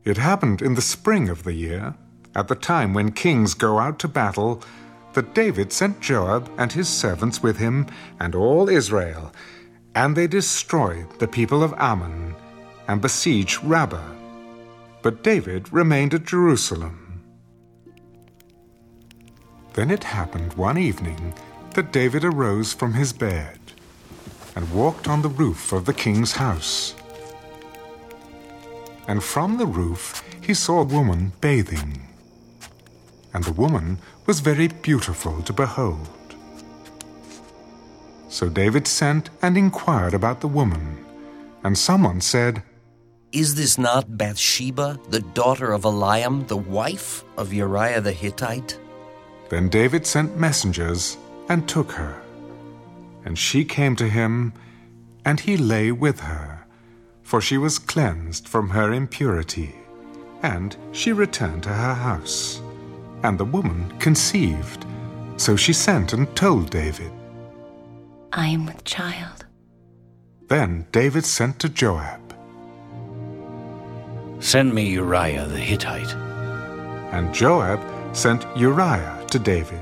It happened in the spring of the year, at the time when kings go out to battle, that David sent Joab and his servants with him and all Israel, and they destroyed the people of Ammon and besieged Rabbah. But David remained at Jerusalem. Then it happened one evening that David arose from his bed and walked on the roof of the king's house. And from the roof he saw a woman bathing, and the woman was very beautiful to behold. So David sent and inquired about the woman, and someone said, "Is this not Bathsheba, the daughter of Eliam, the wife of Uriah the Hittite?" Then David sent messengers and took her, and she came to him, and he lay with her, for she was cleansed from her impurity, and she returned to her house. And the woman conceived, so she sent and told David. "I am with child." Then David sent to Joab. "Send me Uriah the Hittite." And Joab sent Uriah to David.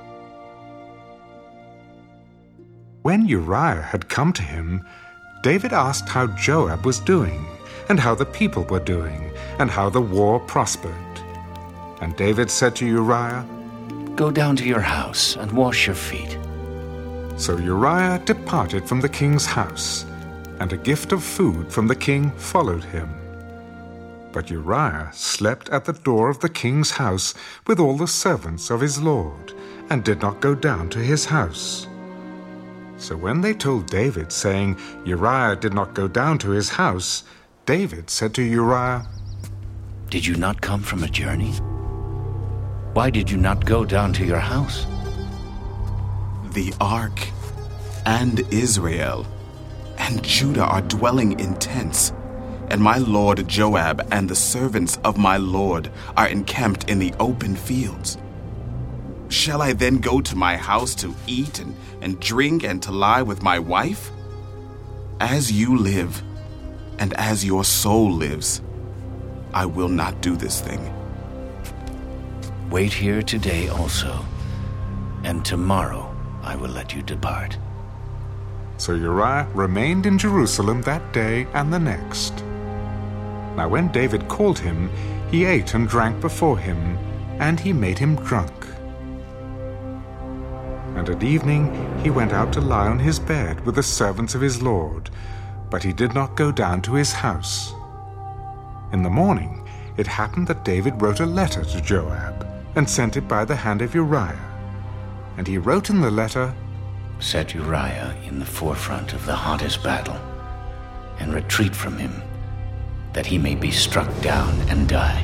When Uriah had come to him, David asked how Joab was doing, and how the people were doing, and how the war prospered. And David said to Uriah, "Go down to your house and wash your feet." So Uriah departed from the king's house, and a gift of food from the king followed him. But Uriah slept at the door of the king's house with all the servants of his lord, and did not go down to his house. So when they told David, saying, "Uriah did not go down to his house," David said to Uriah, "Did you not come from a journey? Why did you not go down to your house?" "The ark and Israel and Judah are dwelling in tents, and my lord Joab and the servants of my lord are encamped in the open fields. Shall I then go to my house to eat and drink and to lie with my wife? As you live, and as your soul lives, I will not do this thing." Wait here today also, and tomorrow I will let you depart. So Uriah remained in Jerusalem that day and the next. Now when David called him, he ate and drank before him, and he made him drunk. And at evening he went out to lie on his bed with the servants of his lord, but he did not go down to his house. In the morning it happened that David wrote a letter to Joab, and sent it by the hand of Uriah. And he wrote in the letter, "Set Uriah in the forefront of the hottest battle, and retreat from him, that he may be struck down and die."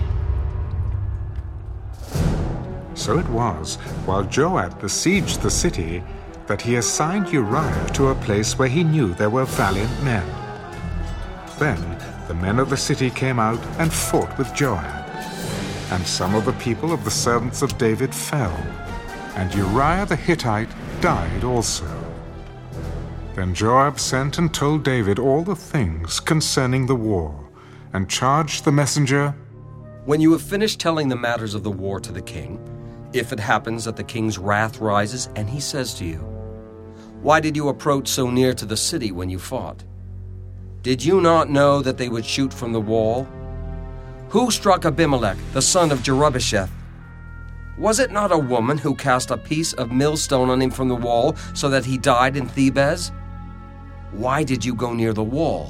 So it was, while Joab besieged the city, that he assigned Uriah to a place where he knew there were valiant men. Then the men of the city came out and fought with Joab, and some of the people of the servants of David fell, and Uriah the Hittite died also. Then Joab sent and told David all the things concerning the war, and charged the messenger, "When you have finished telling the matters of the war to the king, if it happens that the king's wrath rises, and he says to you, 'Why did you approach so near to the city when you fought? Did you not know that they would shoot from the wall? Who struck Abimelech, the son of Jerubbesheth? Was it not a woman who cast a piece of millstone on him from the wall, so that he died in Thebez? Why did you go near the wall?'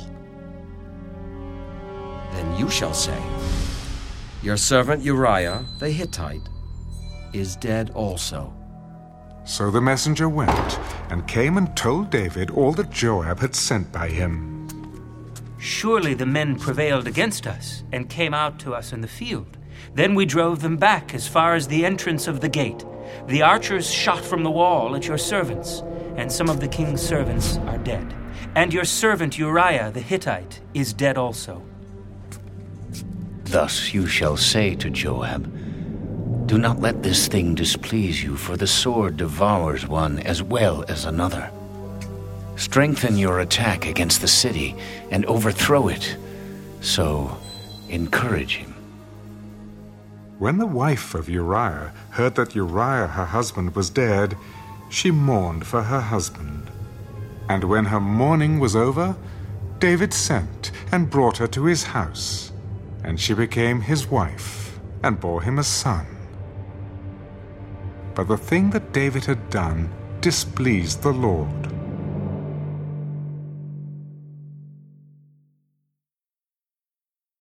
Then you shall say, 'Your servant Uriah the Hittite is dead also.'" So the messenger went, and came and told David all that Joab had sent by him. "Surely the men prevailed against us, and came out to us in the field. Then we drove them back as far as the entrance of the gate. The archers shot from the wall at your servants, and some of the king's servants are dead. And your servant Uriah the Hittite is dead also." Thus you shall say to Joab, "Do not let this thing displease you, for the sword devours one as well as another. Strengthen your attack against the city and overthrow it, so encourage him. When the wife of Uriah heard that Uriah her husband was dead, she mourned for her husband. And when her mourning was over, David sent and brought her to his house, and she became his wife and bore him a son. But the thing that David had done displeased the Lord.